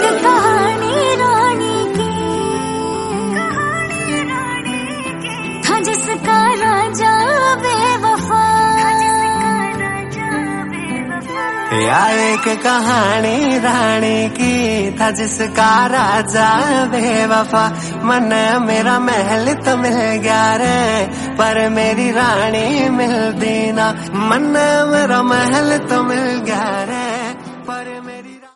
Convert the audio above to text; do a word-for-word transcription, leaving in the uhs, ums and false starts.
कहानी रानी की, था जिसका राजा बेवफा। यार एक कहानी रानी की, था जिसका राजा बेवफा। मन मेरा महल तो मिल गया रे, पर मेरी रानी मिलती ना। मन मेरा महल तो मिल गया रे।